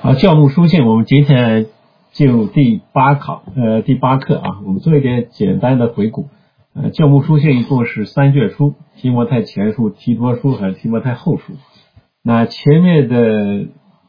好，教牧书信，我们今天进入第八课啊，我们做一点简单的回顾。教牧书信一共是3卷书，提摩太前书、提多书和提摩太后书。那前面的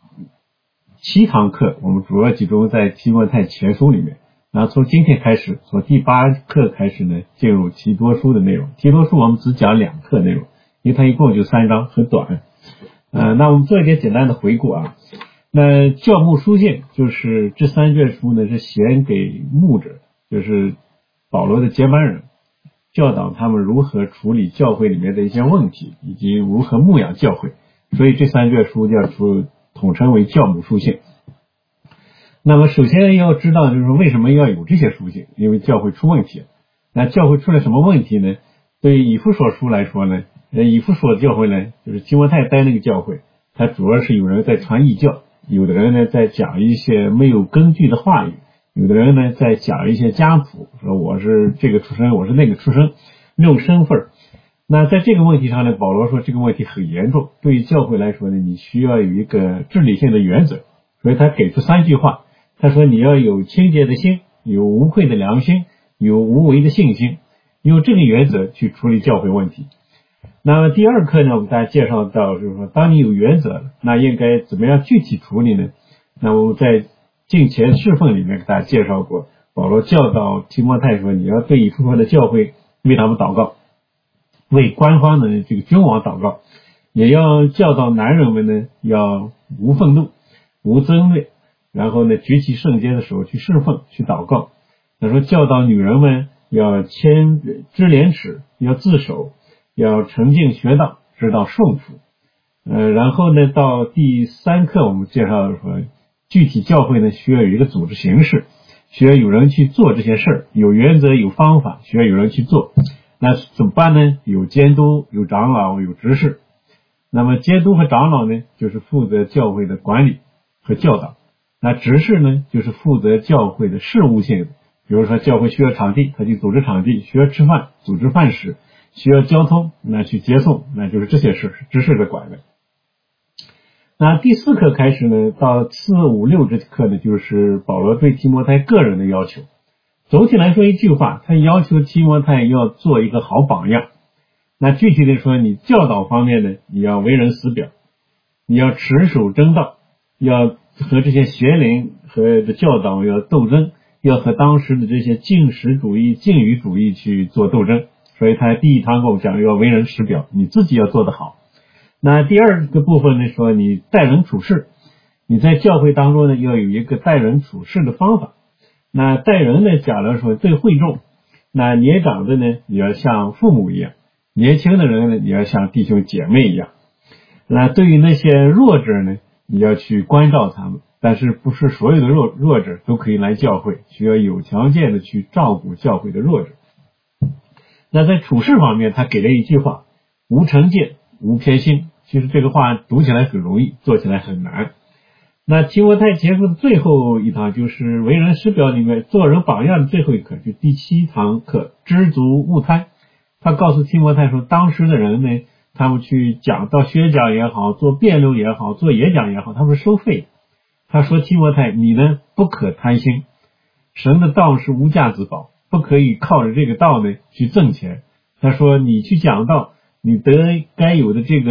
7堂课，我们主要集中在提摩太前书里面。然后从今天开始，从第8课开始呢，进入提多书的内容。提多书我们只讲2课内容，因为它一共就3章，很短。那我们做一点简单的回顾啊。那教牧书信就是这3卷书呢，是写给牧者，就是保罗的接班人，教导他们如何处理教会里面的一些问题，以及如何牧养教会。所以这3卷书叫统称为教牧书信。那么首先要知道，就是为什么要有这些书信，因为教会出问题。那教会出了什么问题呢？对于以弗所书来说呢，以弗所教会呢，就是提摩太待那个教会，它主要是有人在传异教，有的人呢在讲一些没有根据的话语，有的人呢在讲一些家谱，说我是这个出身，我是那个出身，没有身份。那在这个问题上呢，保罗说这个问题很严重，对于教会来说呢，你需要有一个治理性的原则。所以他给出3句话，他说你要有清洁的心，有无愧的良心，有无为的信心，用这个原则去处理教会问题。那么第2课呢，我们大家介绍到，就是说当你有原则了，那应该怎么样具体处理呢？那我们在敬虔侍奉里面给大家介绍过，保罗教导提摩太说，你要对以弗所的教会为他们祷告，为官方的这个君王祷告，也要教导男人们呢要无愤怒无争论，然后呢举起圣洁的手去侍奉去祷告。他说教导女人们要知廉耻，要自守，要沉静学道，知道顺服。然后呢到第3课我们介绍说，具体教会呢需要有一个组织形式，需要有人去做这些事儿，有原则有方法，需要有人去做。那怎么办呢？有监督，有长老，有执事。那么监督和长老呢，就是负责教会的管理和教导。那执事呢，就是负责教会的事务性的，比如说教会需要场地，他去组织场地；需要吃饭，组织饭食；需要交通，那去接送，那就是这些事是执事的管的。那第4课开始呢，到4、5、6这课呢，就是保罗对提摩太个人的要求。总体来说一句话，他要求提摩太要做一个好榜样。那具体的说，你教导方面呢，你要为人师表，你要持守真道，要和这些邪灵和教导要斗争，要和当时的这些禁食主义、禁语主义去做斗争。所以他第1堂跟我讲要为人师表，你自己要做得好。那第2个部分呢，说你待人处事，你在教会当中呢要有一个待人处事的方法。那待人呢，假如说对会众，那年长的呢你要像父母一样，年轻的人呢你要像弟兄姐妹一样。那对于那些弱者呢，你要去关照他们，但是不是所有的弱者都可以来教会，需要有条件的去照顾教会的弱者。那在处事方面，他给了一句话，无成见无偏心。其实这个话读起来很容易，做起来很难。那提摩太前书的最后一堂就是为人师表里面做人榜样的最后一课，就第7堂课，知足勿贪。他告诉提摩太说，当时的人呢，他们去讲到宣讲也好，做辩论也好，做演讲也好，他们是收费。他说提摩太，你呢不可贪心，神的道是无价之宝，不可以靠着这个道呢去挣钱。他说你去讲道，你得到该有的这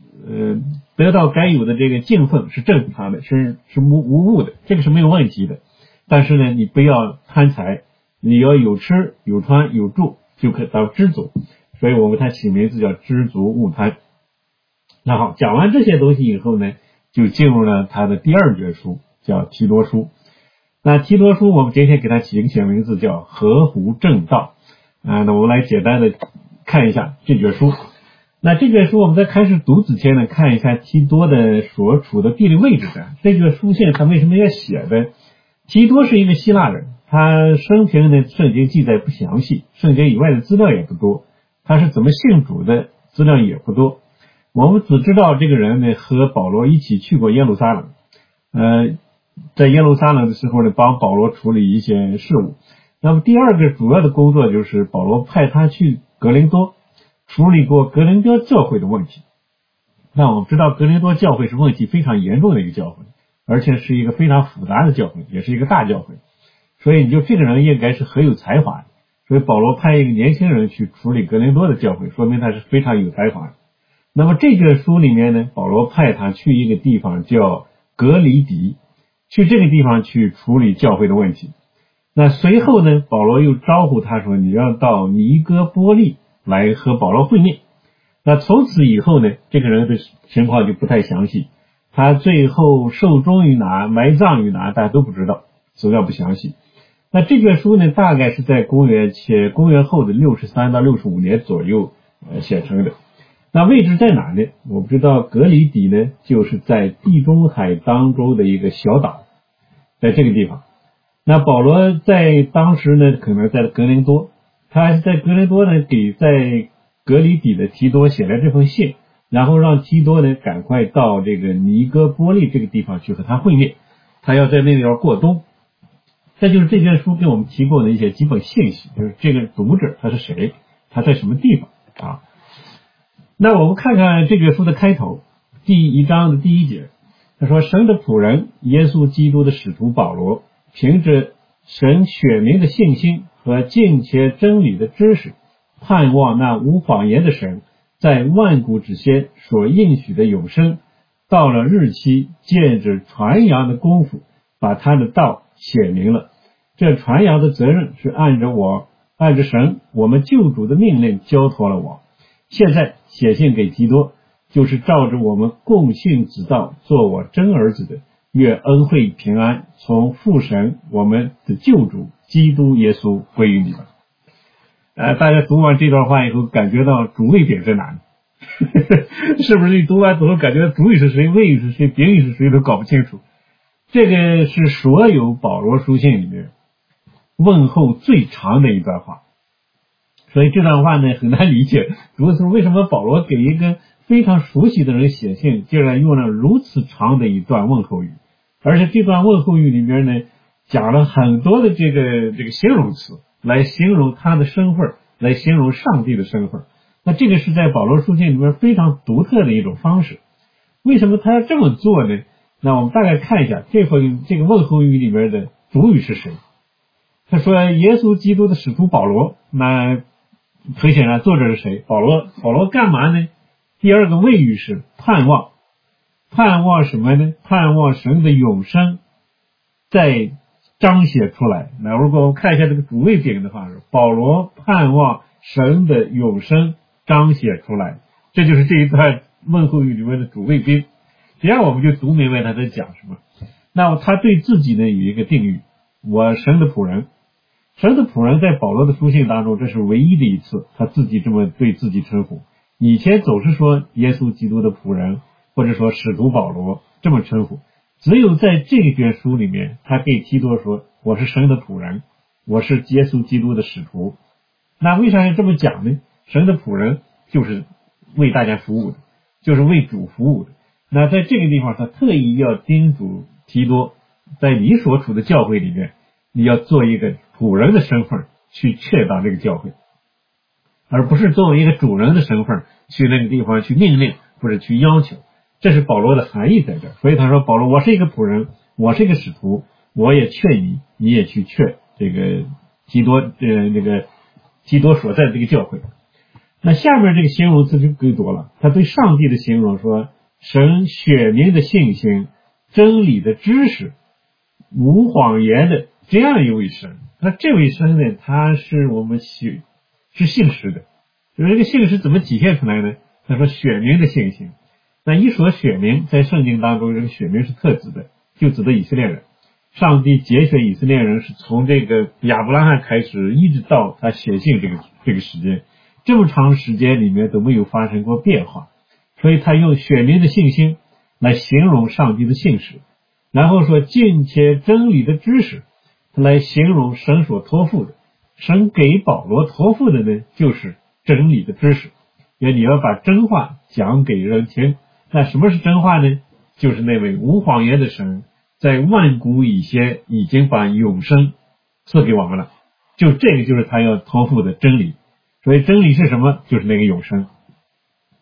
个敬奉是正常的，是无误的，这个是没有问题的。但是呢，你不要贪财，你要有吃有穿有住，就可以到知足。所以我们他起名字叫知足勿贪。那好，讲完这些东西以后呢，就进入了他的第2卷书，叫提多书。那提多书我们今天给他起一个名字叫合乎正道。那我们来简单的看一下这卷书。那这卷书我们在开始读之前呢，看一下提多的所处的地理位置的。这卷书信他为什么要写的？提多是一个希腊人，他生平呢圣经记载不详细，圣经以外的资料也不多，他是怎么信主的资料也不多。我们只知道这个人呢和保罗一起去过耶路撒冷，在耶路撒冷的时候呢帮保罗处理一些事务。那么第2个主要的工作就是保罗派他去格林多处理过格林多教会的问题。那我们知道格林多教会是问题非常严重的一个教会， 而且是一个非常复杂的教会，也是一个大教会。所以你就这个人应该是很有才华的。所以保罗派一个年轻人去处理哥林多的教会，说明他是非常有才华的。那么这卷书里面呢，保罗派他去一个地方叫格里底，去这个地方去处理教会的问题。那随后呢，保罗又招呼他说，你要到尼哥波利来和保罗会面。那从此以后呢，这个人的情况就不太详细，他最后受终于哪，埋葬于哪，大家都不知道，资料不详细。那这卷书呢，大概是在公元后的63到65年左右写成的。那位置在哪呢？我们知道格里底呢，就是在地中海当中的一个小岛，在这个地方。那保罗在当时呢，可能在格林多，他在格林多呢，给在格里底的提多写了这封信，然后让提多呢赶快到这个尼哥波利这个地方去和他会面，他要在那地方过冬。这就是这卷书给我们提供的一些基本信息，就是这个读者他是谁，他在什么地方啊？那我们看看这卷书的开头，第1章的第1节，他说：神的仆人耶稣基督的使徒保罗，凭着神选民的信心和敬虔真理的知识，盼望那无谎言的神在万古之先所应许的永生，到了日期，借着传扬的功夫，把他的道写明了。这传扬的责任是按着神我们救主的命令交托了我。现在写信给提多，就是照着我们共信之道做我真儿子的，愿恩惠平安从父神我们的救主基督耶稣归于你们。大家读完这段话以后，感觉到主谓点在哪里？是不是你读完之后感觉主语是谁，谓语是谁，宾语是谁都搞不清楚？这个是所有保罗书信里面问候最长的一段话，所以这段话呢很难理解，主要是为什么保罗给一个非常熟悉的人写信，竟然用了如此长的一段问候语，而且这段问候语里面呢讲了很多的这个形容词来形容他的身份，来形容上帝的身份。那这个是在保罗书信里面非常独特的一种方式。为什么他要这么做呢？那我们大概看一下这个问候语里面的主语是谁。他说耶稣基督的使徒保罗，那很显然作者是谁？保罗干嘛呢？第二个谓语是盼望。盼望什么呢？盼望神的永生在彰显出来。那如果我们看一下这个主谓宾的话，保罗盼望神的永生彰显出来，这就是这一段问候语里面的主谓宾。这样我们就读明白他在讲什么。那他对自己呢有一个定语，我神的仆人。神的仆人在保罗的书信当中，这是唯一的一次他自己这么对自己称呼，以前总是说耶稣基督的仆人，或者说使徒保罗这么称呼，只有在这卷书里面他对提多说我是神的仆人，我是耶稣基督的使徒。那为啥要这么讲呢？神的仆人就是为大家服务的，就是为主服务的。那在这个地方他特意要叮嘱提多，在你所处的教会里面，你要做一个仆人的身份去确当这个教会，而不是作为一个主人的身份去那个地方去命令或者去要求。这是保罗的含义在这。所以他说保罗，我是一个仆人，我是一个使徒，我也劝你，你也去劝这个提多所在的这个教会。那下面这个形容词就更多了，他对上帝的形容说神选民的信心，真理的知识，无谎言的这样一位神。那这位神呢，他是我们是信实的。就是这个信实怎么体现出来呢？他说选民的信心。那一说选民，在圣经当中这个选民是特指的，就指的以色列人。上帝拣选以色列人是从这个亚伯拉罕开始，一直到他写信这个时间，这么长时间里面都没有发生过变化。所以他用选民的信心来形容上帝的信实，然后说敬虔真理的知识来形容神所托付的。神给保罗托付的呢，就是真理的知识，因为你要把真话讲给人听。那什么是真话呢？就是那位无谎言的神在万古以前已经把永生赐给我们了，就这个就是他要托付的真理。所以真理是什么？就是那个永生。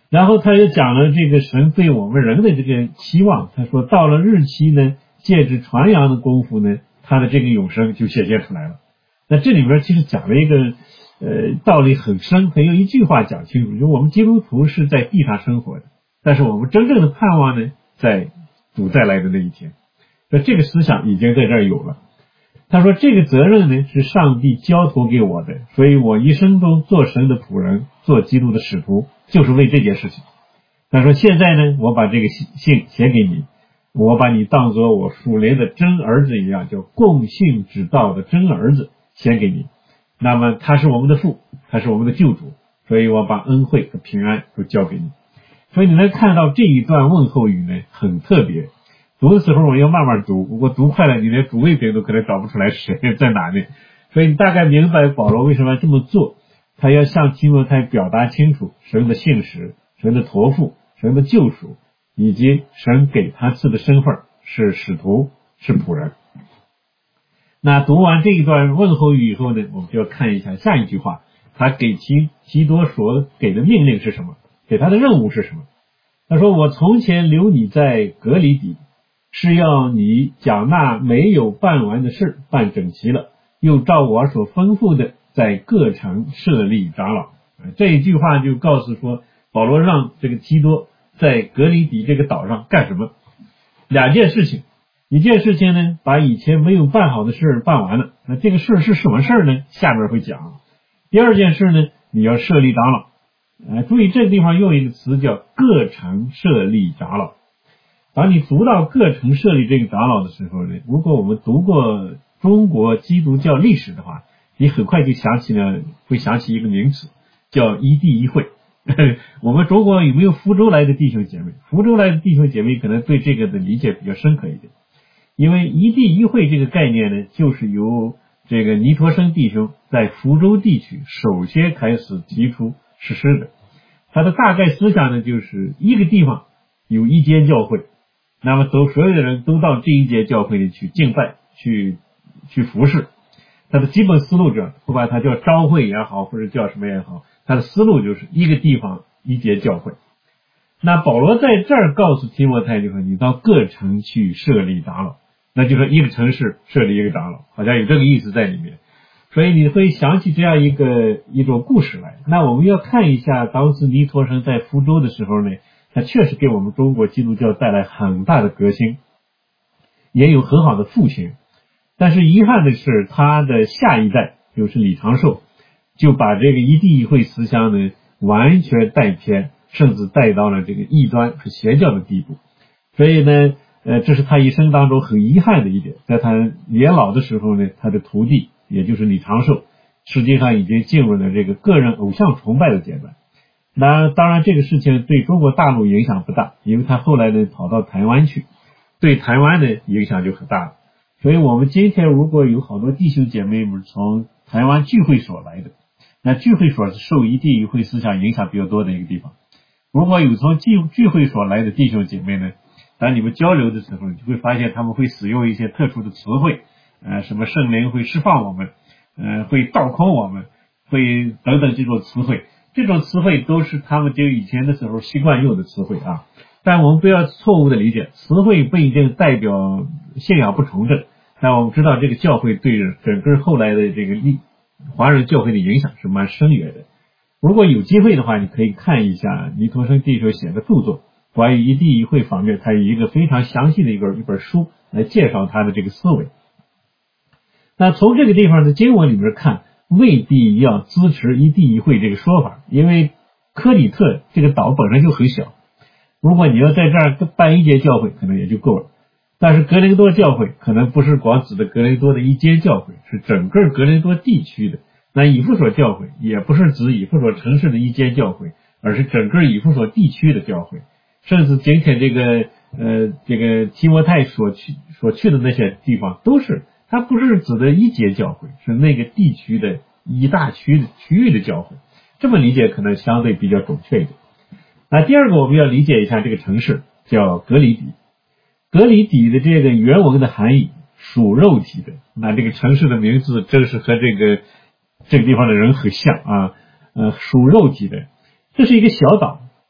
然后他又讲了这个神对我们人的这个期望，他说到了日期呢，借着传扬的功夫呢，他的这个永生就显现出来了。那这里边其实讲了一个道理很深，很有一句话讲清楚，就是我们基督徒是在地上生活的，但是我们真正的盼望呢，在主再来的那一天。那这个思想已经在这儿有了。他说这个责任呢是上帝交托给我的，所以我一生中做神的仆人，做基督的使徒，就是为这件事情。他说现在呢，我把这个信写给你，我把你当作我属灵的真儿子一样，叫共信之道的真儿子写给你。那么他是我们的父，他是我们的救主，所以我把恩惠和平安都交给你。所以你能看到这一段问候语呢，很特别。读的时候我要慢慢读，如果读快了，你连主谓宾都可能找不出来谁在哪里。所以你大概明白保罗为什么要这么做，他要向提摩太表达清楚神的信实、神的托付、神的救赎，以及神给他赐的身份是使徒，是仆人。那读完这一段问候语以后呢，我们就要看一下下一句话，他给提多所给的命令是什么，给他的任务是什么。他说我从前留你在革哩底，是要你将那没有办完的事办整齐了，又照我所吩咐的在各城设立长老。这一句话就告诉说，保罗让这个提多在革哩底这个岛上干什么？两件事情。一件事情呢，把以前没有办好的事办完了，那这个事是什么事呢？下面会讲。第二件事呢，你要设立长老。注意这个地方用一个词叫各城设立长老。当你读到各城设立这个长老的时候呢，如果我们读过中国基督教历史的话，你很快就会想起一个名词，叫一地一会。我们中国有没有福州来的弟兄姐妹？福州来的弟兄姐妹可能对这个的理解比较深刻一点。因为一地一会这个概念呢，就是由这个尼陀生弟兄在福州地区首先开始提出实施的。他的大概思想呢，就是一个地方有一间教会，那么所有的人都到这一间教会里去敬拜，去服侍。他的基本思路就是不管他叫召会也好，或者叫什么也好，他的思路就是一个地方一间教会。那保罗在这儿告诉提摩太，就说你到各城去设立长老，那就是一个城市设立一个长老，好像有这个意思在里面。所以你会想起这样一种故事来。那我们要看一下当时尼陀生在福州的时候呢，他确实给我们中国基督教带来很大的革新，也有很好的复兴。但是遗憾的是，他的下一代就是李长寿，就把这个一地一会思想呢完全带偏，甚至带到了这个异端和邪教的地步。所以呢这是他一生当中很遗憾的一点。在他年老的时候呢，他的徒弟也就是李长寿实际上已经进入了这个个人偶像崇拜的阶段。那当然这个事情对中国大陆影响不大，因为他后来呢跑到台湾去，对台湾的影响就很大了。所以我们今天如果有好多弟兄姐妹们从台湾聚会所来的，那聚会所是受一地一会思想影响比较多的一个地方。如果有从聚会所来的弟兄姐妹呢，当你们交流的时候，你就会发现他们会使用一些特殊的词汇，什么圣灵会释放我们，会倒空我们，会等等这种词汇。这种词汇都是他们就以前的时候习惯用的词汇啊。但我们不要错误的理解，词汇不一定代表信仰不重整。但我们知道这个教会对整个后来的这个华人教会的影响是蛮深远的。如果有机会的话，你可以看一下尼陀生弟兄写的著作，关于一地一会方面，他有一个非常详细的一本书来介绍他的这个思维。那从这个地方的经文里面看，未必要支持一地一会这个说法，因为科里特这个岛本身就很小，如果你要在这儿办一间教会可能也就够了。但是格林多教会可能不是光指的格林多的一间教会，是整个格林多地区的。那以弗所教会也不是指以弗所城市的一间教会，而是整个以弗所地区的教会。甚至今天这个提摩太所去的那些地方，都是它不是指的一间教会，是那个地区的一大区域的教会。这么理解可能相对比较准确一点。那第二个我们要理解一下这个城市叫革哩底。革哩底的这个原文的含义属肉体的，那这个城市的名字正是和这个地方的人很像啊，属肉体的。这是一个小岛，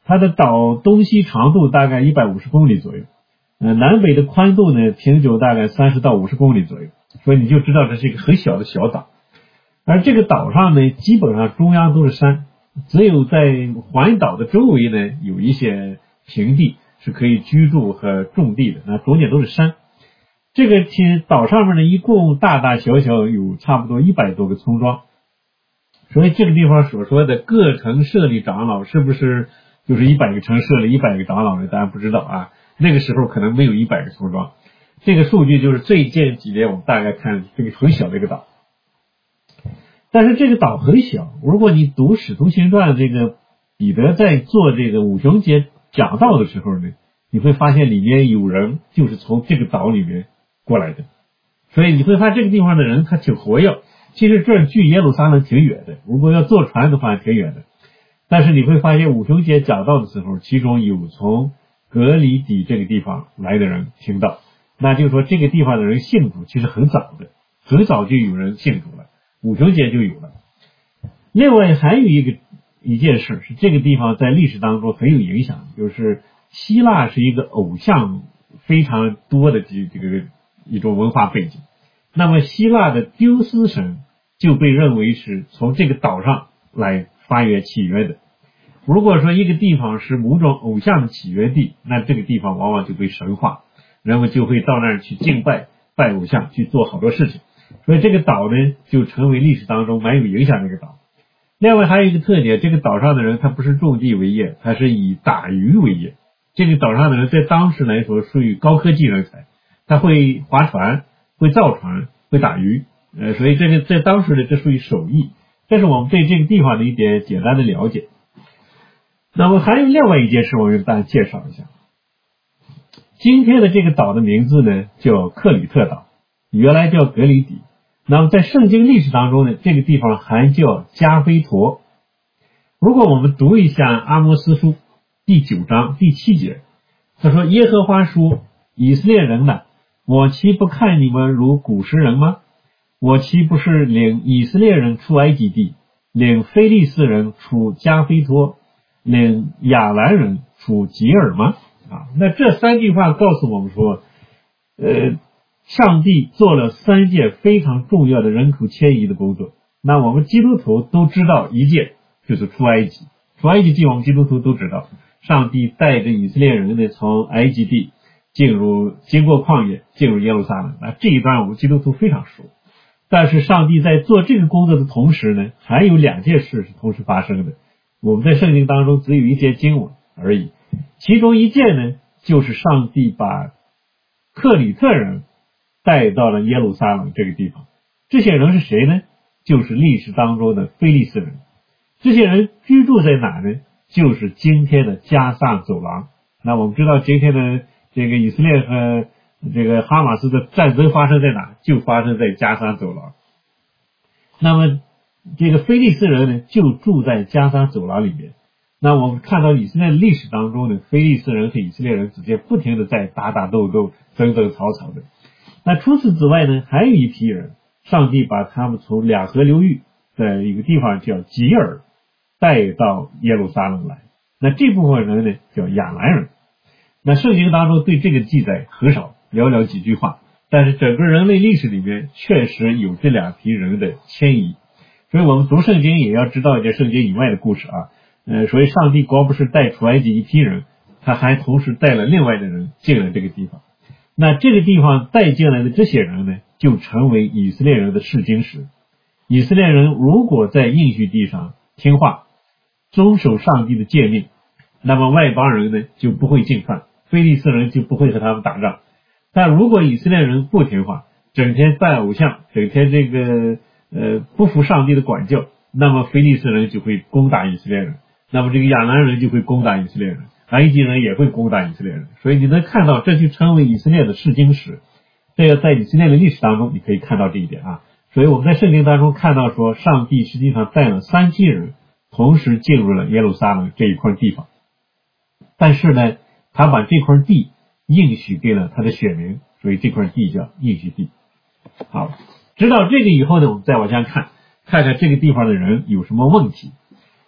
它的岛东西长度大概150公里左右，南北的宽度呢平久大概30到50公里左右，所以你就知道这是一个很小的小岛。而这个岛上呢，基本上中央都是山，只有在环岛的周围呢有一些平地是可以居住和种地的，那中间都是山。这个岛上面呢一共大大小小有差不多100多个村庄，所以这个地方所说的各城设立长老是不是就是100个城设立100个长老呢？当然不知道啊，那个时候可能没有100个村庄。这个数据就是最近几年我们大概看这个很小的一个岛，但是这个岛很小。如果你读《使徒行传》，这个彼得在做这个五旬节讲道的时候呢，你会发现里面有人就是从这个岛里面过来的，所以你会发现这个地方的人他挺活跃。其实这距耶路撒冷挺远的，如果要坐船的话挺远的，但是你会发现五旬节讲道的时候，其中有从格里底这个地方来的人听到，那就是说这个地方的人信主其实很早的，很早就有人信主了，五旬节就有了。另外还有一件事是这个地方在历史当中很有影响，就是希腊是一个偶像非常多的一种文化背景。那么希腊的丢斯神就被认为是从这个岛上来发源起源的。如果说一个地方是某种偶像的起源地，那这个地方往往就被神化，人们就会到那儿去敬拜拜偶像，去做好多事情。所以这个岛呢就成为历史当中蛮有影响的一个岛。另外还有一个特点，这个岛上的人他不是种地为业，他是以打鱼为业。这个岛上的人在当时来说属于高科技人才，他会划船，会造船，会打鱼，所以这个在当时的这属于手艺。这是我们对这个地方的一点简单的了解。那么还有另外一件事我给大家介绍一下。今天的这个岛的名字呢叫克里特岛，原来叫格里底。那么在圣经历史当中呢，这个地方还叫加菲陀。如果我们读一下阿摩司书第9章第7节，他说耶和华说，以色列人哪，我岂不看你们如古时人吗？我岂不是领以色列人出埃及地，领非利士人出加菲陀，领亚兰人出吉尔吗？那这3句话告诉我们说，上帝做了3件非常重要的人口迁移的工作。那我们基督徒都知道一件，就是出埃及。出埃及记我们基督徒都知道，上帝带着以色列人呢从埃及地经过旷野进入耶路撒冷。那这一段我们基督徒非常熟。但是上帝在做这个工作的同时呢，还有2件事是同时发生的。我们在圣经当中只有1节经文而已，其中一件呢就是上帝把克里特人带到了耶路撒冷这个地方。这些人是谁呢？就是历史当中的非利士人。这些人居住在哪呢？就是今天的加萨走廊。那我们知道今天的这个以色列和这个哈马斯的战争发生在哪？就发生在加萨走廊。那么这个非利士人呢就住在加萨走廊里面。那我们看到以色列历史当中呢，非利士人和以色列人之间不停的在打打斗斗，争争吵吵的。那除此之外呢，还有一批人，上帝把他们从两河流域的一个地方叫吉尔带到耶路撒冷来。那这部分人呢叫亚兰人。那圣经当中对这个记载很少，寥寥几句话，但是整个人类历史里面确实有这2批人的迁移。所以我们读圣经也要知道一些圣经以外的故事啊。所以上帝光不是带出埃及一批人，他还同时带了另外的人进了这个地方。那这个地方带进来的这些人呢，就成为以色列人的试金石。以色列人如果在应许地上听话，遵守上帝的诫命，那么外邦人呢就不会进犯，非利士人就不会和他们打仗。但如果以色列人不听话，整天拜偶像，整天这个不服上帝的管教，那么非利士人就会攻打以色列人，那么这个亚兰人就会攻打以色列人，埃及人也会攻打以色列人。所以你能看到，这就成为以色列的试金石。这个在以色列的历史当中你可以看到这一点啊。所以我们在圣经当中看到说，上帝实际上带了3批人同时进入了耶路撒冷这一块地方。但是呢，他把这块地应许给了他的选民，所以这块地叫应许地。好，知道这个以后呢，我们再往下看看这个地方的人有什么问题。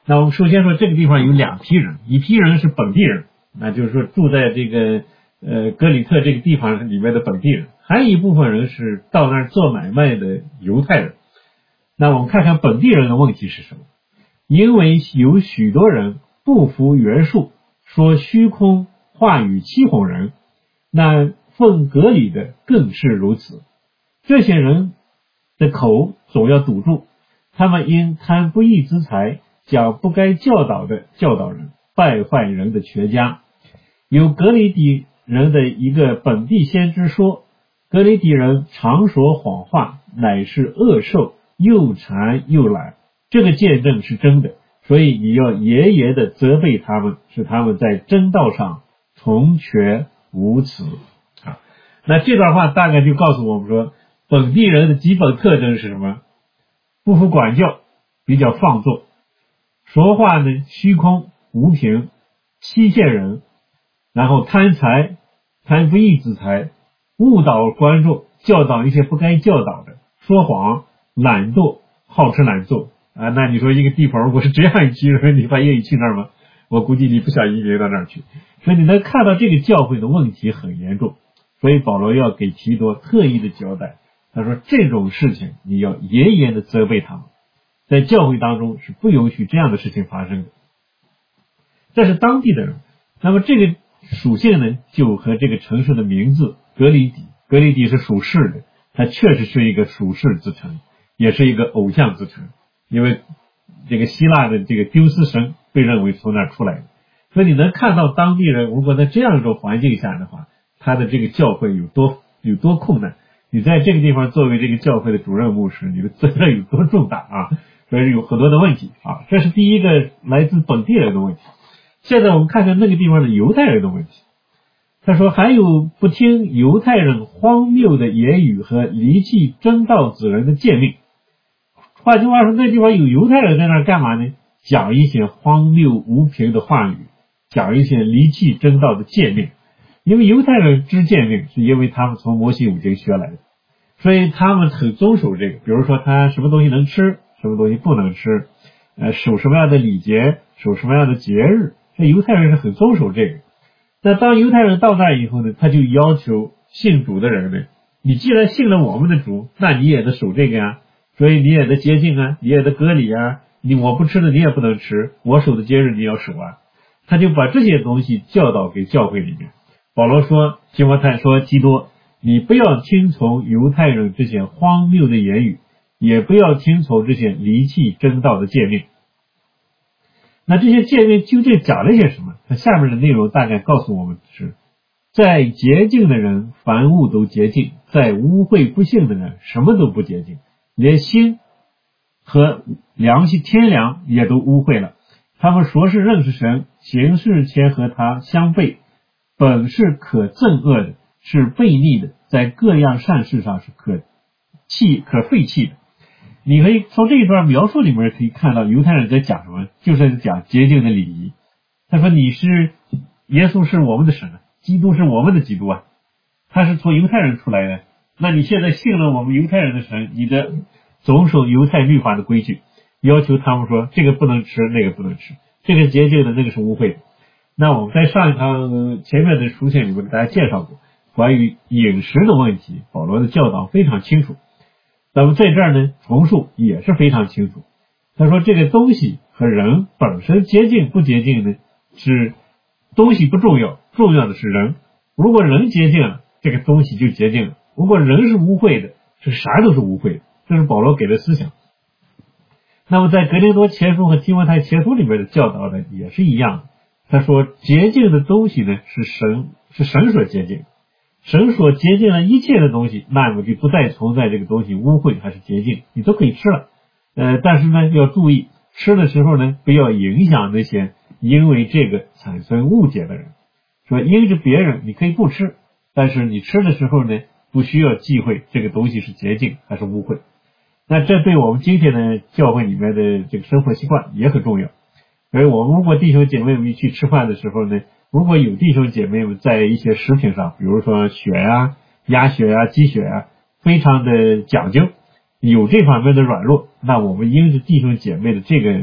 那我们首先说这个地方有两批人，一批人是本地人，那就是说住在这个格里特这个地方里面的本地人，还有一部分人是到那儿做买卖的犹太人。那我们看看本地人的问题是什么？因为有许多人不服约束，说虚空话语欺哄人，那奉格里的更是如此。这些人的口总要堵住，他们因贪不义之财，讲不该教导的教导人，败坏人的全家。有格里底人的一个本地先知说，格里底人常说谎话，乃是恶兽，又馋又懒。这个见证是真的，所以你要严严的责备他们，使他们在真道上从全无耻。那这段话大概就告诉我们说，本地人的基本特征是什么？不服管教，比较放纵，说话呢虚空无凭，欺骗人，然后贪财，贪不义之财，误导观众，教导一些不该教导的，说谎，懒惰，好吃懒做啊。那你说一个地方如果是这样一批人，你还愿意去那儿吗？我估计你不想移民到那儿去。所以你能看到这个教会的问题很严重，所以保罗要给提多特意的交代，他说这种事情你要严严的责备他们，在教会当中是不允许这样的事情发生的。这是当地的人，那么这个属性呢，就和这个城市的名字格里底是属世的，它确实是一个属世之城，也是一个偶像之城，因为这个希腊的这个丢斯神被认为从那儿出来的。所以你能看到当地人如果在这样一种环境下的话，他的这个教会有多困难。你在这个地方作为这个教会的主任牧师，你的责任有多重大啊！所以有很多的问题啊，这是第一个来自本地人的问题。现在我们看看那个地方的犹太人的问题。他说还有不听犹太人荒谬的言语和离弃真道子人的诫命。换句话说，那地方有犹太人在那儿干嘛呢？讲一些荒谬无凭的话语，讲一些离弃真道的诫命。因为犹太人知诫命是因为他们从摩西五经学来的，所以他们很遵守这个。比如说他什么东西能吃，什么东西不能吃，守什么样的礼节，守什么样的节日，这犹太人是很遵守这个。那当犹太人到那以后呢，他就要求信主的人呢，你既然信了我们的主，那你也得守这个呀，所以你也得洁净啊，你也得割礼啊，我不吃的你也不能吃，我守的节日你要守啊。他就把这些东西教导给教会里面。保罗说，提摩太说，提多，你不要听从犹太人这些荒谬的言语，也不要听从这些离弃真道的诫命。那这些诫命究竟讲了些什么？那下面的内容大概告诉我们是，在洁净的人凡物都洁净，在污秽不幸的人什么都不洁净，连心和良心天良也都污秽了。他们说是认识神，行事且和他相悖，本是可憎恶的，是悖逆的，在各样善事上是可废弃的。你可以从这一段描述里面可以看到犹太人在讲什么，就是在讲洁净的礼仪。他说耶稣是我们的神啊，基督是我们的基督啊，他是从犹太人出来的。那你现在信了我们犹太人的神，你的总守犹太律法的规矩，要求他们说这个不能吃，那个不能吃，这个洁净的，那个是污秽的。那我们在上一堂前面的书信里面给大家介绍过关于饮食的问题，保罗的教导非常清楚。那么在这儿呢，重述也是非常清楚。他说这个东西和人本身洁净不洁净呢，是东西不重要，重要的是人。如果人洁净了，这个东西就洁净了；如果人是污秽的，是啥都是污秽的。这是保罗给的思想。那么在格林多前书和提摩太前书里面的教导呢，也是一样的。他说洁净的东西呢，是神所洁净，神所洁净了一切的东西，那么就不再存在这个东西污秽还是洁净，你都可以吃了。但是呢要注意，吃的时候呢不要影响那些因为这个产生误解的人。说因着别人你可以不吃，但是你吃的时候呢不需要忌讳这个东西是洁净还是污秽。那这对我们今天的教会里面的这个生活习惯也很重要。而我们如果弟兄姐妹们去吃饭的时候呢，如果有弟兄姐妹们在一些食品上，比如说血啊、鸭血啊、鸡血啊，非常的讲究，有这方面的软弱，那我们因着弟兄姐妹的这个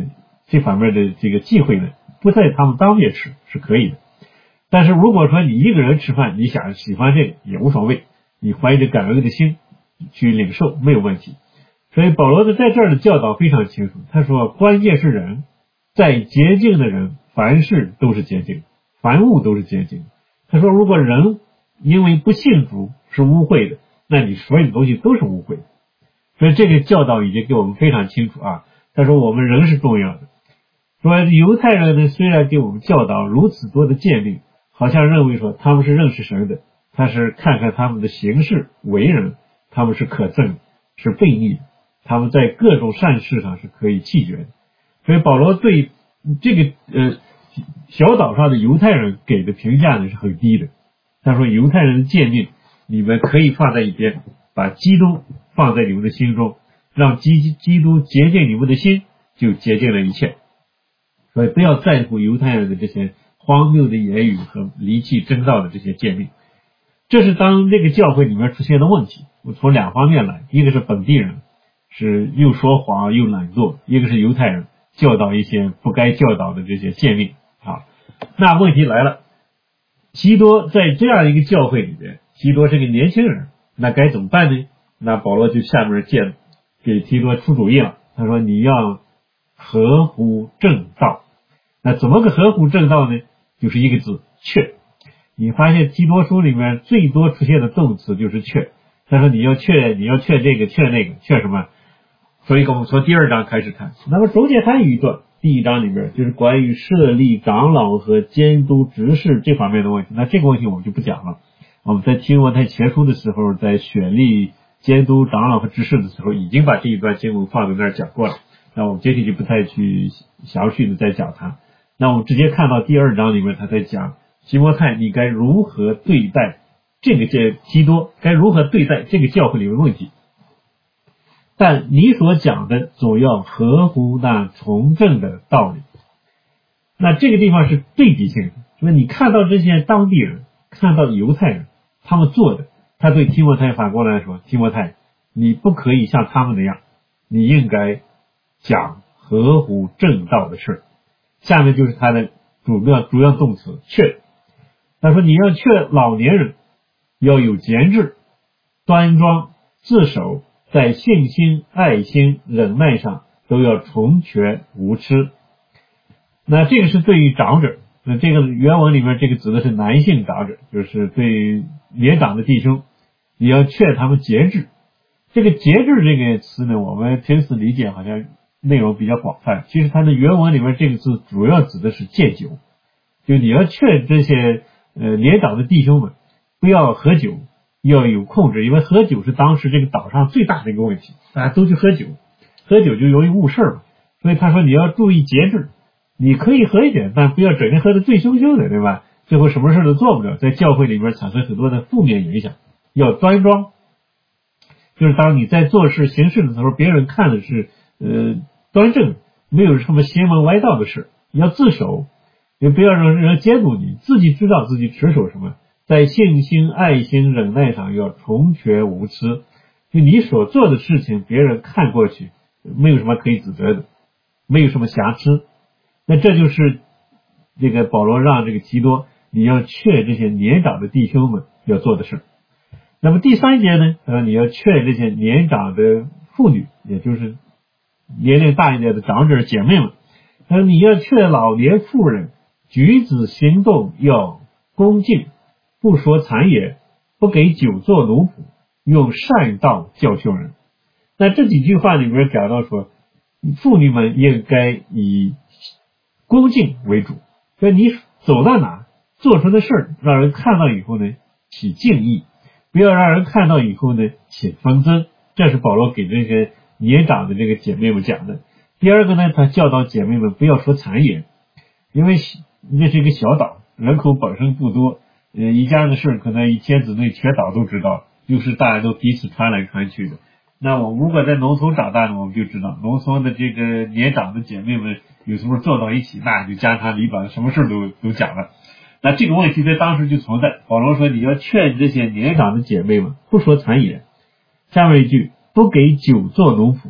这方面的这个忌讳呢，不在他们当面吃是可以的。但是如果说你一个人吃饭，你想喜欢这个也无所谓，你怀着感恩的心去领受没有问题。所以保罗呢在这儿的教导非常清楚，他说关键是人，在洁净的人凡事都是洁净，凡物都是洁净。他说如果人因为不信主是污秽的，那你所有的东西都是污秽的。所以这个教导已经给我们非常清楚啊。他说我们人是重要的，说犹太人呢虽然给我们教导如此多的诫命，好像认为说他们是认识神的，但是看看他们的行事为人，他们是可憎的，是悖逆的，他们在各种善事上是可以弃绝的。所以保罗对这个小岛上的犹太人给的评价呢是很低的。他说犹太人的诫命你们可以放在一边，把基督放在你们的心中，让基督洁净你们的心，就洁净了一切。所以不要在乎犹太人的这些荒谬的言语和离弃真道的这些诫命。这是当这个教会里面出现的问题，我从两方面来，一个是本地人是又说谎又懒惰，一个是犹太人教导一些不该教导的这些诫命啊。那问题来了，提多在这样一个教会里面，提多是个年轻人，那该怎么办呢？那保罗就下面给提多出主意了，他说你要合乎正道。那怎么个合乎正道呢？就是一个字，确。你发现提多书里面最多出现的动词就是确。他说你要确这个确那个确什么。所以我们从第2章开始看，那么中间还有一段，第1章里面就是关于设立长老和监督执事这方面的问题。那这个问题我们就不讲了，我们在提摩太前书的时候，在选立监督长老和执事的时候，已经把这一段经文放在那儿讲过了。那我们接下去就不太去详细的再讲它。那我们直接看到第2章里面，他在讲提摩太你该如何对待提多，该如何对待这个教会里面的问题。但你所讲的总要合乎那从正的道理。那这个地方是对比性的，就是你看到这些当地人，看到犹太人他们做的，他对提摩太反过来说，提摩太你不可以像他们那样，你应该讲合乎正道的事。下面就是他的主要动词劝。他说你要劝老年人要有节制，端庄自守，在信心、爱心、忍耐上都要纯全无疵。那这个是对于长者，那这个原文里面这个指的是男性长者，就是对年长的弟兄，你要劝他们节制。这个节制这个词呢，我们平时理解好像内容比较广泛，其实它的原文里面这个字主要指的是戒酒，就你要劝这些年长的弟兄们不要喝酒，要有控制，因为喝酒是当时这个岛上最大的一个问题，大家都去喝酒，喝酒就容易误事嘛。所以他说你要注意节制，你可以喝一点，但不要整天喝得醉醺醺的，对吧？最后什么事都做不了，在教会里面产生很多的负面影响。要端庄，就是当你在做事行事的时候，别人看的是端正，没有什么邪门歪道的事。要自守，也不要让人监督你，自己知道自己持守什么，在信心、爱心、忍耐上要纯全无疵。就你所做的事情，别人看过去没有什么可以指责的，没有什么瑕疵。那这就是这个保罗让这个提多你要劝这些年长的弟兄们要做的事。那么第3节呢，你要劝这些年长的妇女，也就是年龄大一点的长者姐妹们，你要劝老年妇人举止行动要恭敬，不说谗言，不给酒做奴仆，用善道教训人。那这几句话里面讲到说，妇女们应该以恭敬为主，所以你走到哪做出的事儿，让人看到以后呢起敬意，不要让人看到以后呢起纷争。这是保罗给这些年长的这个姐妹们讲的。第二个呢，他教导姐妹们不要说谗言，因为这是一个小岛，人口本身不多，一家的事可能1天之内全岛都知道，就是大家都彼此传来传去的。那我如果在农村长大呢，我们就知道农村的这个年长的姐妹们有时候坐到一起，那就家长里短，什么事都讲了。那这个问题在当时就存在。保罗说你要劝这些年长的姐妹们不说谗言。下面一句，不给酒做奴仆，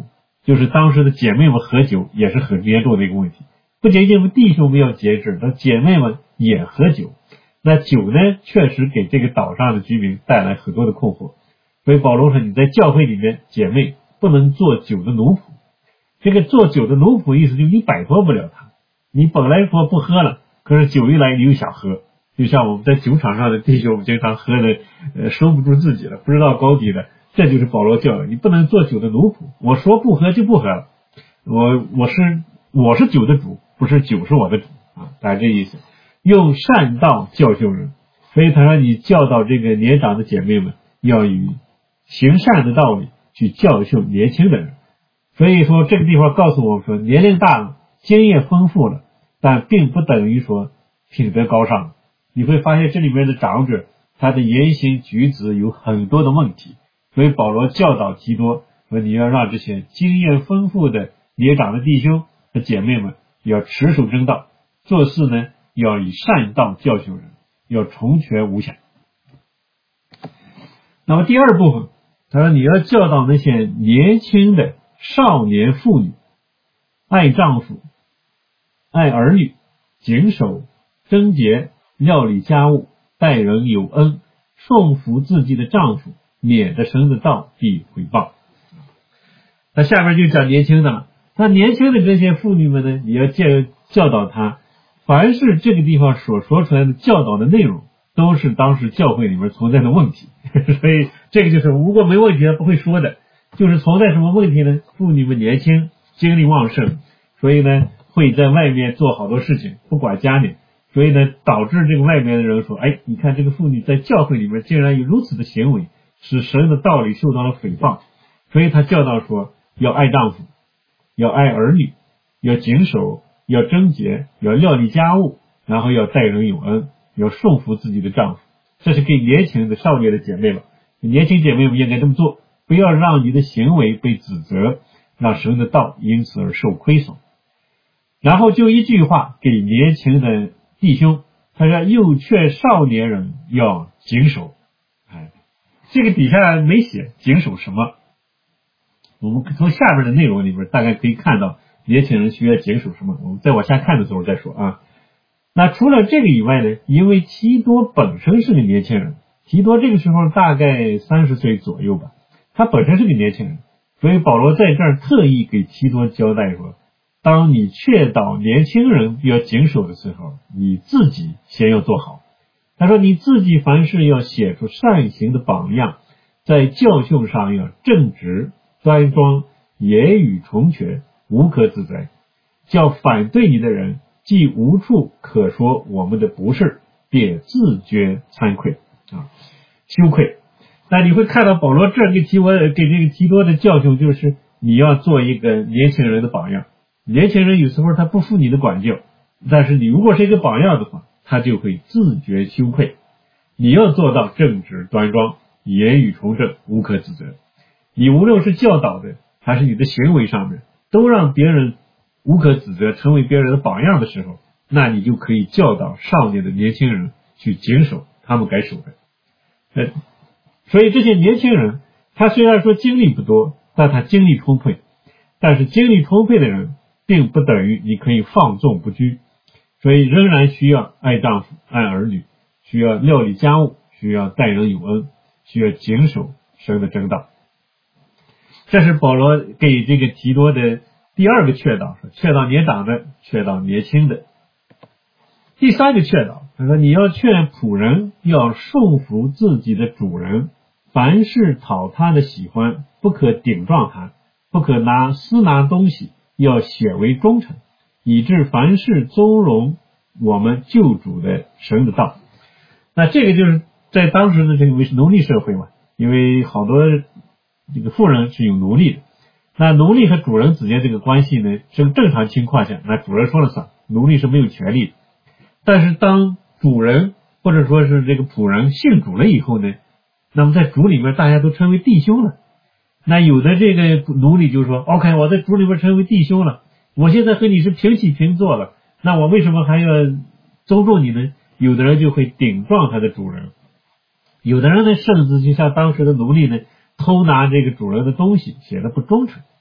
就是当时的姐妹们喝酒也是很严重的一个问题，不仅仅弟兄们要节制，那姐妹们也喝酒。那酒呢，确实给这个岛上的居民带来很多的困惑。所以保罗说，你在教会里面，姐妹不能做酒的奴仆。这个做酒的奴仆意思就是你摆脱不了他，你本来说不喝了，可是酒一来你又想喝，就像我们在酒场上的弟兄，我们经常喝的收不住自己了，不知道高低的。这就是保罗教的，你不能做酒的奴仆。我说不喝就不喝了，我是酒的主，不是酒是我的主啊，大概这意思。用善道教训人，所以他说你教导这个年长的姐妹们，要以行善的道理去教训年轻的人。所以说这个地方告诉我们说，年龄大了，经验丰富了，但并不等于说品德高尚。你会发现这里面的长者，他的言行举止有很多的问题。所以保罗教导提多说，你要让这些经验丰富的年长的弟兄和姐妹们要持守真道，做事呢要以善道教训人，要重全无瑕。那么第二部分，他说你要教导那些年轻的少年妇女，爱丈夫，爱儿女，谨守贞洁，料理家务，待人有恩，顺服自己的丈夫，免得神的道必毁谤。那下面就讲年轻的了。那年轻的这些妇女们呢，你要教导她，凡是这个地方所说出来的教导的内容，都是当时教会里面存在的问题。所以这个就是如果没问题他不会说的，就是存在什么问题呢？妇女们年轻，精力旺盛，所以呢会在外面做好多事情，不管家里，所以呢导致这个外面的人说，哎，你看这个妇女在教会里面竟然有如此的行为，使神的道理受到了诽谤。所以他教导说，要爱丈夫，要爱儿女，要谨守，要贞洁，要料理家务，然后要待人有恩，要顺服自己的丈夫。这是给年轻的少年的姐妹了，年轻姐妹们应该这么做，不要让你的行为被指责，让神的道因此而受亏损。然后就一句话给年轻的弟兄，他说又劝少年人要谨守。这个底下没写谨守什么，我们从下边的内容里边大概可以看到年轻人需要谨守什么，我们再往下看的时候再说啊。那除了这个以外呢，因为提多本身是个年轻人，提多这个时候大概30岁左右吧，他本身是个年轻人，所以保罗在这儿特意给提多交代说，当你劝导年轻人要谨守的时候，你自己先要做好。他说你自己凡事要写出善行的榜样，在教训上要正直端庄，言语纯全，无可指责，叫反对你的人既无处可说我们的不是，便自觉惭愧羞愧。那你会看到保罗这儿给这个提多的教训，就是你要做一个年轻人的榜样。年轻人有时候他不服你的管教，但是你如果是一个榜样的话，他就会自觉羞愧。你要做到正直端庄，言语纯正，无可指责。你无论是教导的还是你的行为上面，都让别人无可指责，成为别人的榜样的时候，那你就可以教导少年的年轻人去谨守他们该守的。所以这些年轻人，他虽然说精力不多，但他精力充沛。但是精力充沛的人，并不等于你可以放纵不拘，所以仍然需要爱丈夫，爱儿女，需要料理家务，需要待人有恩，需要谨守神的真道。这是保罗给这个提多的第二个劝导，劝导年长的，劝导年轻的。第三个劝导，他说你要劝仆人要顺服自己的主人，凡事讨他的喜欢，不可顶撞他，不可私拿东西，要显为忠诚，以致凡事尊荣我们救主的神的道。那这个就是在当时的这个奴隶社会嘛，因为好多这个富人是有奴隶的，那奴隶和主人之间这个关系呢，是正常情况下那主人说了算，奴隶是没有权利的。但是当主人或者说是这个仆人信主了以后呢，那么在主里面大家都称为弟兄了。那有的这个奴隶就说 OK， 我在主里面称为弟兄了，我现在和你是平起平坐了，那我为什么还要尊重你呢？有的人就会顶撞他的主人，有的人呢甚至就像当时的奴隶呢，偷拿这个主人的东西，显得不忠诚。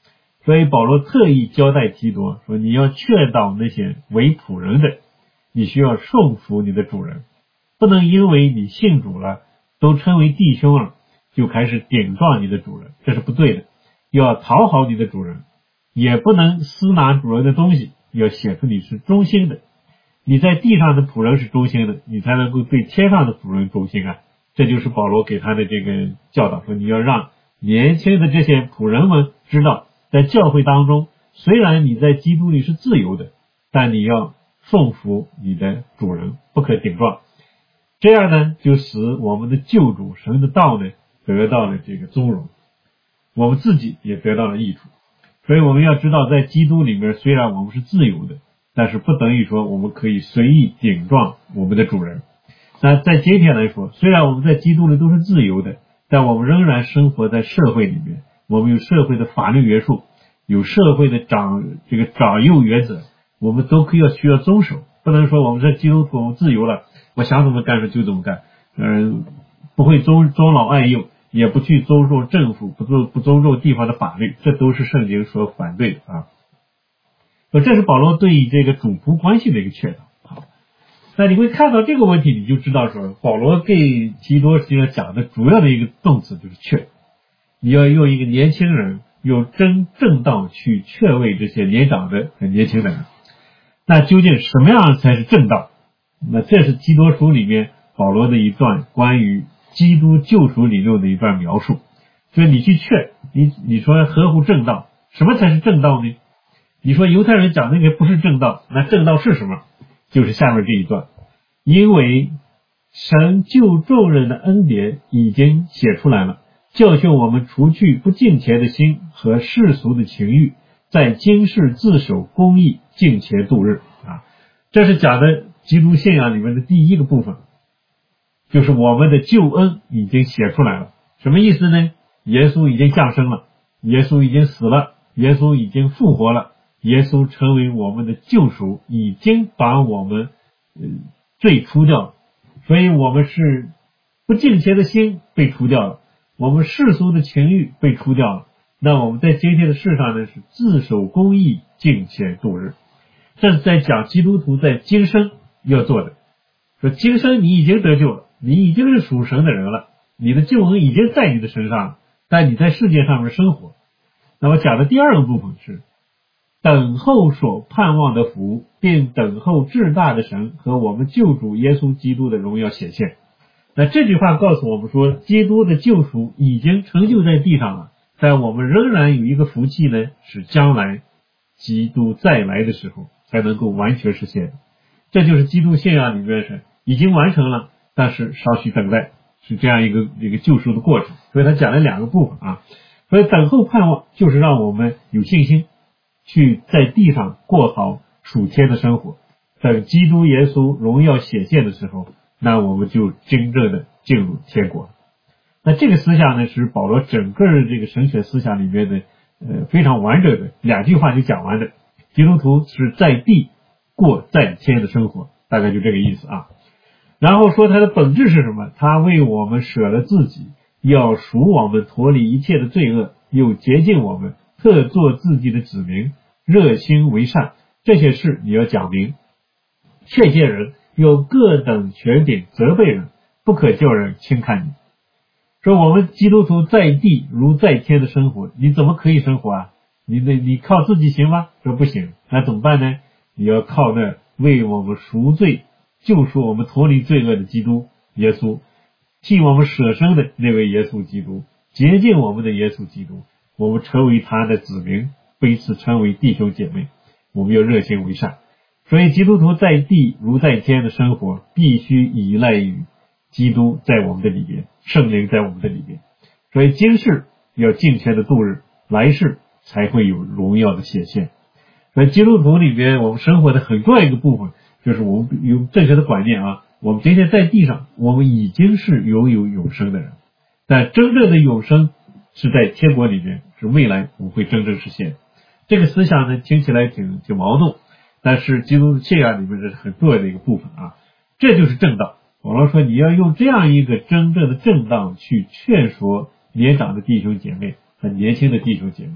所以保罗特意交代提多说，你要劝导那些为仆人的，你需要顺服你的主人，不能因为你信主了，都称为弟兄了，就开始顶撞你的主人，这是不对的。要讨好你的主人，也不能私拿主人的东西，要显出你是忠心的。你在地上的仆人是忠心的，你才能够对天上的主人忠心啊。这就是保罗给他的这个教导，说你要让年轻的这些仆人们知道，在教会当中，虽然你在基督里是自由的，但你要顺服你的主人，不可顶撞。这样呢，就使我们的救主神的道呢得到了这个尊荣，我们自己也得到了益处。所以我们要知道，在基督里面，虽然我们是自由的，但是不等于说我们可以随意顶撞我们的主人。那在今天来说，虽然我们在基督里都是自由的，但我们仍然生活在社会里面，我们有社会的法律约束，有社会的长幼原则，我们都需要遵守。不能说我们是基督徒，我们自由了，我想怎么干就怎么干，不会尊老爱幼，也不去尊重政府，不尊重地方的法律，这都是圣经所反对的啊。这是保罗对这个主仆关系的一个劝导。好，那你会看到这个问题，你就知道说保罗给提多实际上讲的主要的一个动词就是劝。你要用一个年轻人用正道去劝慰这些年长的和年轻的人。那究竟什么样才是正道？那这是提多书里面保罗的一段关于基督救赎理论的一段描述。所以你去劝，你说合乎正道，什么才是正道呢？你说犹太人讲那个不是正道，那正道是什么？就是下面这一段，因为神救众人的恩典已经写出来了，教训我们除去不敬虔的心和世俗的情欲，在今世自守公义，敬虔度日啊。这是讲的基督信仰里面的第一个部分，就是我们的救恩已经写出来了。什么意思呢？耶稣已经降生了，耶稣已经死了，耶稣已经复活了，耶稣成为我们的救赎，已经把我们罪除掉了。所以我们是不敬虔的心被除掉了，我们世俗的情欲被除掉了。那我们在今天的世上呢，是自守公义，敬虔度日。这是在讲基督徒在今生要做的。说今生你已经得救了，你已经是属神的人了，你的救恩已经在你的身上了，但你在世界上面生活。那么讲的第二个部分是等候所盼望的福，并等候至大的神和我们救主耶稣基督的荣耀显现。那这句话告诉我们说，基督的救赎已经成就在地上了，但我们仍然有一个福气呢，是将来基督再来的时候才能够完全实现。这就是基督信仰里面是已经完成了，但是稍许等待，是这样一个救赎的过程。所以他讲了两个部分啊。所以等候盼望就是让我们有信心去在地上过好属天的生活，等基督耶稣荣耀显现的时候，那我们就真正的进入天国。那这个思想呢，是保罗整个这个神学思想里面的非常完整的两句话就讲完的。基督徒是在地过在天的生活，大概就这个意思啊。然后说他的本质是什么？他为我们舍了自己，要赎我们脱离一切的罪恶，又洁净我们，特做自己的子民，热心为善。这些事你要讲明，劝诫人，有各等权柄责备人，不可叫人轻看你。说我们基督徒在地如在天的生活，你怎么可以生活啊？你靠自己行吗？说不行。那怎么办呢？你要靠那为我们赎罪救赎我们脱离罪恶的基督耶稣，替我们舍生的那位耶稣基督，洁净我们的耶稣基督，我们成为他的子民，彼此成为弟兄姐妹，我们要热心为善。所以基督徒在地如在天的生活，必须依赖于基督在我们的里边，圣灵在我们的里边。所以今世要敬虔的度日，来世才会有荣耀的显现。所以基督徒里边我们生活的很重要一个部分，就是我们有正确的观念啊。我们今天在地上，我们已经是拥有永生的人，但真正的永生是在天国里面，是未来我们会真正实现。这个思想呢，听起来挺矛盾，但是基督信仰里面这是很重要的一个部分啊。这就是正道。保罗说你要用这样一个真正的正道去劝说年长的弟兄姐妹和年轻的弟兄姐妹，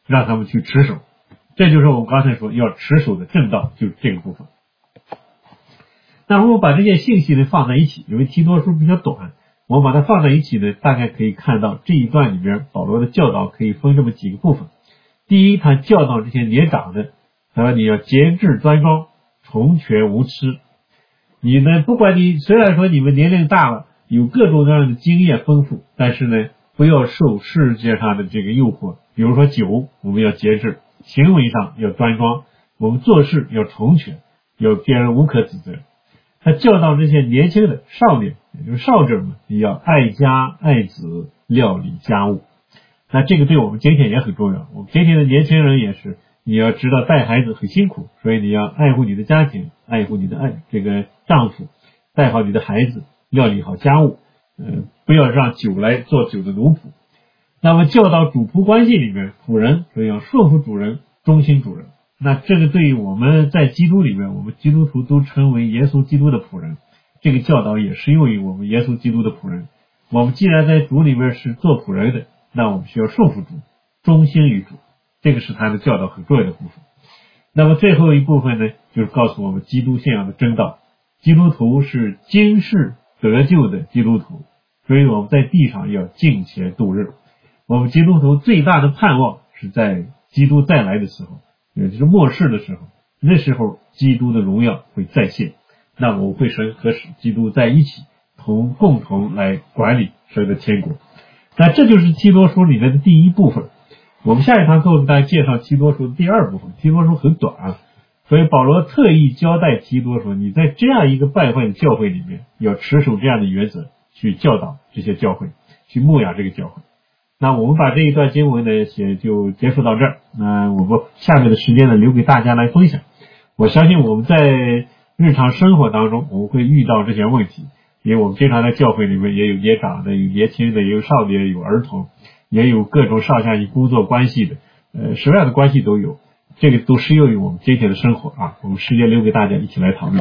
让他们去持守。这就是我们刚才说要持守的正道，就是这个部分。那我们把这些信息呢放在一起，因为提多书比较短，我们把它放在一起呢，大概可以看到这一段里面保罗的教导可以分这么几个部分。第一，他教导这些年长的，他说你要节制端庄，从权无疵。你呢，不管你虽然说你们年龄大了，有各种各样的经验丰富，但是呢，不要受世界上的这个诱惑。比如说酒，我们要节制，行为上要端庄，我们做事要从权，要别人无可指责。他教导这些年轻的少年，也就是少者们，你要爱家爱子，料理家务。那这个对我们今天也很重要，我们今天的年轻人也是，你要知道带孩子很辛苦，所以你要爱护你的家庭，爱护你的这个丈夫，带好你的孩子，料理好家务，不要让酒来做酒的奴仆。那么教导主仆关系里面，仆人所以要顺服主人，忠心主人。那这个对于我们在基督里面，我们基督徒都称为耶稣基督的仆人，这个教导也适用于我们耶稣基督的仆人。我们既然在主里面是做仆人的，那我们需要顺服主，忠心于主，这个是他的教导很重要的部分。那么最后一部分呢，就是告诉我们基督信仰的真道。基督徒是今世得救的基督徒，所以我们在地上要敬虔度日。我们基督徒最大的盼望是在基督再来的时候，也就是末世的时候，那时候基督的荣耀会再现，那我们会和基督在一起，共同来管理神的天国。那这就是提多书里面的第一部分。我们下一堂课给大家介绍提多书的第二部分。提多书很短啊，所以保罗特意交代提多说，你在这样一个败坏的教会里面，要持守这样的原则，去教导这些教会，去牧养这个教会。那我们把这一段经文呢就结束到这儿。那我们下面的时间呢留给大家来分享。我相信我们在日常生活当中我们会遇到这些问题，因为我们经常在教会里面也有年长的，有年轻的，也有少年，有儿童，也有各种上下级工作关系的，什么样的关系都有，这个都适用于我们今天的生活啊。我们时间留给大家一起来讨论。